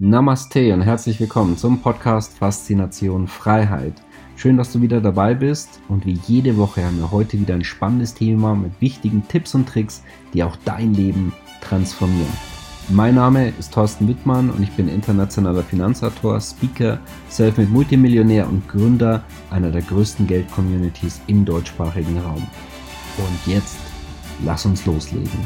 Namaste und herzlich willkommen zum Podcast Faszination Freiheit. Schön, dass du wieder dabei bist und wie jede Woche haben wir heute wieder ein spannendes Thema mit wichtigen Tipps und Tricks, die auch dein Leben transformieren. Mein Name ist Thorsten Wittmann und ich bin internationaler Finanzautor, Speaker, Selfmade Multimillionär und Gründer einer der größten Geld-Communities im deutschsprachigen Raum. Und jetzt, lass uns loslegen.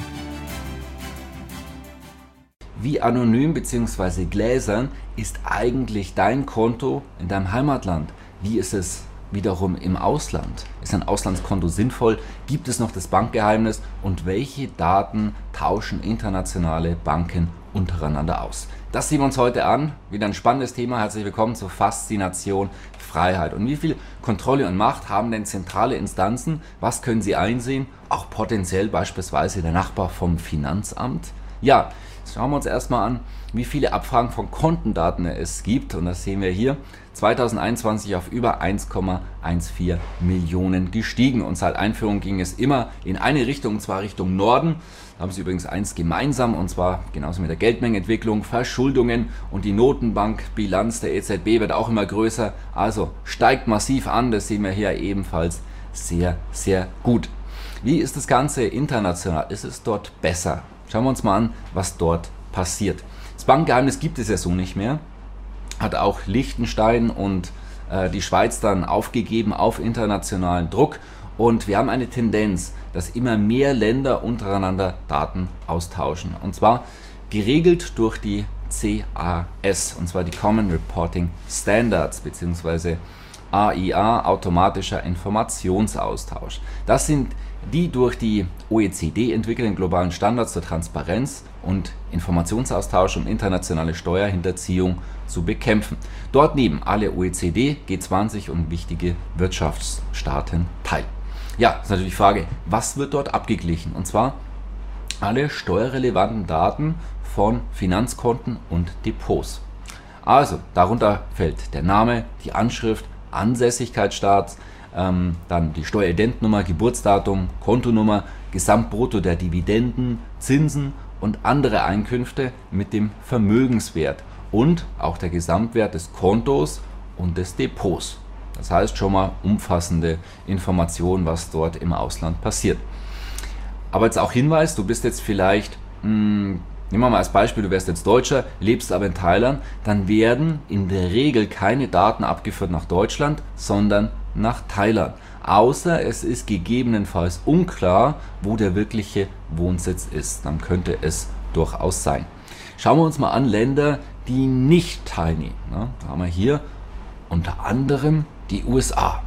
Wie anonym bzw. gläsern ist eigentlich dein Konto in deinem Heimatland? Wie ist es wiederum im Ausland? Ist ein Auslandskonto sinnvoll? Gibt es noch das Bankgeheimnis? Und welche Daten tauschen internationale Banken untereinander aus? Das sehen wir uns heute an. Wieder ein spannendes Thema. Herzlich willkommen zur Faszination Freiheit. Und wie viel Kontrolle und Macht haben denn zentrale Instanzen? Was können sie einsehen? Auch potenziell beispielsweise der Nachbar vom Finanzamt? Ja, schauen wir uns erstmal an, wie viele Abfragen von Kontendaten es gibt. Und das sehen wir hier. 2021 auf über 1,14 Millionen gestiegen. Und seit Einführung ging es immer in eine Richtung, und zwar Richtung Norden. Da haben sie übrigens eins gemeinsam, und zwar genauso mit der Geldmengenentwicklung, Verschuldungen und die Notenbankbilanz der EZB wird auch immer größer. Also steigt massiv an, das sehen wir hier ebenfalls sehr, sehr gut. Wie ist das Ganze international? Ist es dort besser? Schauen wir uns mal an, was dort passiert. Das Bankgeheimnis gibt es ja so nicht mehr. Hat auch Liechtenstein und die Schweiz dann aufgegeben auf internationalen Druck. Und wir haben eine Tendenz, dass immer mehr Länder untereinander Daten austauschen. Und zwar geregelt durch die CAS, und zwar die Common Reporting Standards, beziehungsweise AIA, automatischer Informationsaustausch. Das sind die durch die OECD entwickelten globalen Standards zur Transparenz und Informationsaustausch, um internationale Steuerhinterziehung zu bekämpfen. Dort nehmen alle OECD, G20 und wichtige Wirtschaftsstaaten teil. Ja, ist natürlich die Frage, was wird dort abgeglichen? Und zwar alle steuerrelevanten Daten von Finanzkonten und Depots. Also, darunter fällt der Name, die Anschrift, Ansässigkeitsstaat, dann die Steueridentnummer, Geburtsdatum, Kontonummer, Gesamtbrutto der Dividenden, Zinsen und andere Einkünfte mit dem Vermögenswert und auch der Gesamtwert des Kontos und des Depots. Das heißt schon mal umfassende Informationen, was dort im Ausland passiert. Aber jetzt auch Hinweis, du bist jetzt vielleicht, nehmen wir mal als Beispiel, du wärst jetzt Deutscher, lebst aber in Thailand, dann werden in der Regel keine Daten abgeführt nach Deutschland, sondern nach Thailand. Außer es ist gegebenenfalls unklar, wo der wirkliche Wohnsitz ist. Dann könnte es durchaus sein. Schauen wir uns mal an Länder, die nicht teilnehmen. Da haben wir hier unter anderem die USA.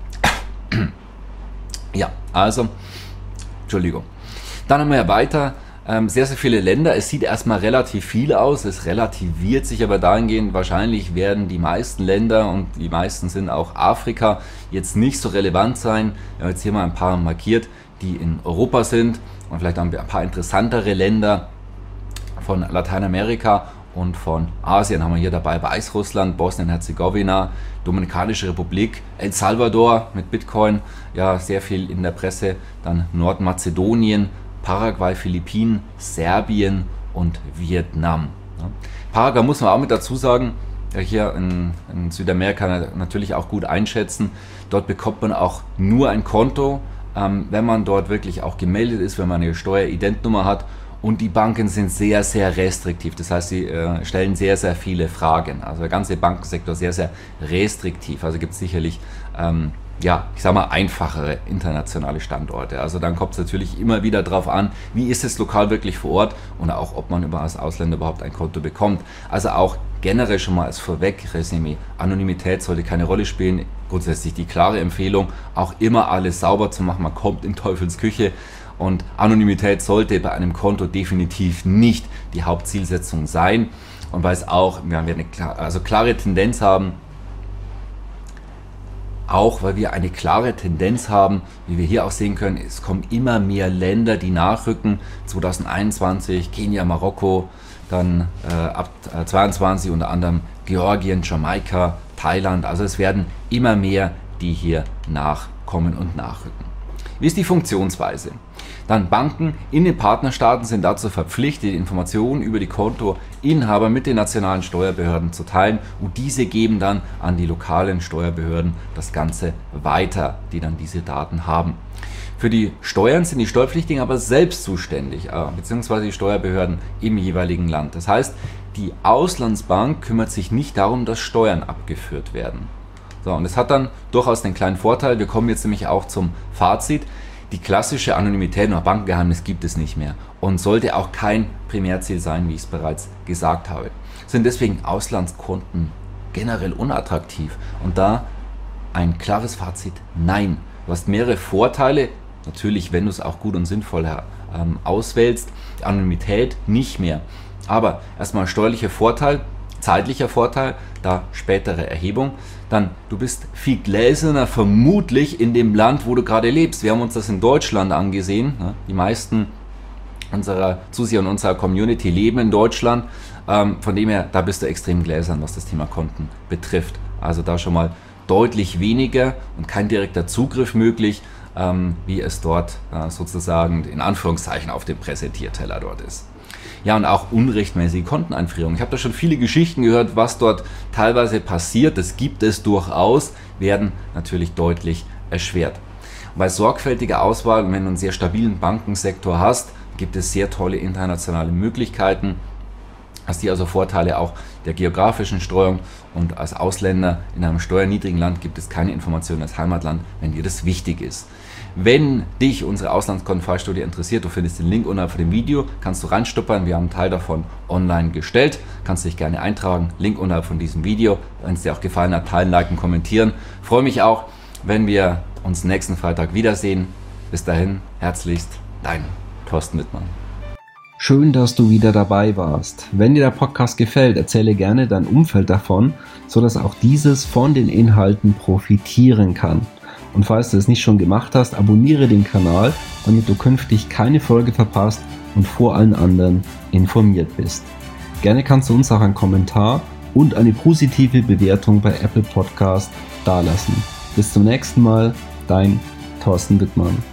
Ja, also, Entschuldigung. Dann haben wir ja weiter sehr, sehr viele Länder. Es sieht erstmal relativ viel aus, es relativiert sich aber dahingehend, wahrscheinlich werden die meisten Länder, und die meisten sind auch Afrika, jetzt nicht so relevant sein. Wir haben jetzt hier mal ein paar markiert, die in Europa sind, und vielleicht haben wir ein paar interessantere Länder von Lateinamerika und von Asien. Haben wir hier dabei Weißrussland, Bosnien-Herzegowina, Dominikanische Republik, El Salvador mit Bitcoin, ja, sehr viel in der Presse, dann Nordmazedonien, Paraguay, Philippinen, Serbien und Vietnam. Paraguay muss man auch mit dazu sagen, hier in Südamerika natürlich auch gut einschätzen. Dort bekommt man auch nur ein Konto, wenn man dort wirklich auch gemeldet ist, wenn man eine Steueridentnummer hat. Und die Banken sind sehr, sehr restriktiv. Das heißt, sie stellen sehr, sehr viele Fragen. Also der ganze Bankensektor sehr, sehr restriktiv. Also gibt es sicherlich ich sag mal, einfachere internationale Standorte. Also dann kommt es natürlich immer wieder darauf an, wie ist es lokal wirklich vor Ort und auch, ob man als Ausländer überhaupt ein Konto bekommt. Also auch generell schon mal als Vorweg-Resümee, Anonymität sollte keine Rolle spielen. Grundsätzlich die klare Empfehlung, auch immer alles sauber zu machen. Man kommt in Teufels Küche, und Anonymität sollte bei einem Konto definitiv nicht die Hauptzielsetzung sein. Und weil es auch, wir eine klare Tendenz haben, auch weil wir eine klare Tendenz haben, wie wir hier auch sehen können, es kommen immer mehr Länder, die nachrücken. 2021 Kenia, Marokko, dann ab 2022 unter anderem Georgien, Jamaika, Thailand. Also es werden immer mehr, die hier nachkommen und nachrücken. Wie ist die Funktionsweise? Dann Banken in den Partnerstaaten sind dazu verpflichtet, Informationen über die Kontoinhaber mit den nationalen Steuerbehörden zu teilen und diese geben dann an die lokalen Steuerbehörden das Ganze weiter, die dann diese Daten haben. Für die Steuern sind die Steuerpflichtigen aber selbst zuständig, beziehungsweise die Steuerbehörden im jeweiligen Land. Das heißt, die Auslandsbank kümmert sich nicht darum, dass Steuern abgeführt werden. So, und es hat dann durchaus den kleinen Vorteil, wir kommen jetzt nämlich auch zum Fazit, die klassische Anonymität nach Bankgeheimnis gibt es nicht mehr und sollte auch kein Primärziel sein, wie ich es bereits gesagt habe. Sind deswegen Auslandskonten generell unattraktiv? Und da ein klares Fazit, nein. Du hast mehrere Vorteile, natürlich, wenn du es auch gut und sinnvoll auswählst, die Anonymität nicht mehr. Aber erstmal steuerlicher Vorteil, zeitlicher Vorteil, da spätere Erhebung. Dann, du bist viel gläserner vermutlich in dem Land, wo du gerade lebst. Wir haben uns das in Deutschland angesehen. Die meisten unserer Zuseher und unserer Community leben in Deutschland. Von dem her, da bist du extrem gläsern, was das Thema Konten betrifft. Also da schon mal deutlich weniger und kein direkter Zugriff möglich, wie es dort sozusagen in Anführungszeichen auf dem Präsentierteller dort ist. Ja, und auch unrechtmäßige Konteneinfrierung. Ich habe da schon viele Geschichten gehört, was dort teilweise passiert. Das gibt es durchaus, werden natürlich deutlich erschwert. Und bei sorgfältiger Auswahl, wenn du einen sehr stabilen Bankensektor hast, gibt es sehr tolle internationale Möglichkeiten. Hast hier also Vorteile auch der geografischen Streuung und als Ausländer in einem steuerniedrigen Land gibt es keine Informationen als Heimatland, wenn dir das wichtig ist. Wenn dich unsere Auslandskontenfallstudie interessiert, du findest den Link unterhalb von dem Video, kannst du reinstuppern, wir haben einen Teil davon online gestellt, kannst dich gerne eintragen, Link unterhalb von diesem Video, wenn es dir auch gefallen hat, teilen, liken, kommentieren. Freue mich auch, wenn wir uns nächsten Freitag wiedersehen. Bis dahin, herzlichst, dein Thorsten Wittmann. Schön, dass du wieder dabei warst. Wenn dir der Podcast gefällt, erzähle gerne dein Umfeld davon, sodass auch dieses von den Inhalten profitieren kann. Und falls du es nicht schon gemacht hast, abonniere den Kanal, damit du künftig keine Folge verpasst und vor allen anderen informiert bist. Gerne kannst du uns auch einen Kommentar und eine positive Bewertung bei Apple Podcast dalassen. Bis zum nächsten Mal, dein Thorsten Wittmann.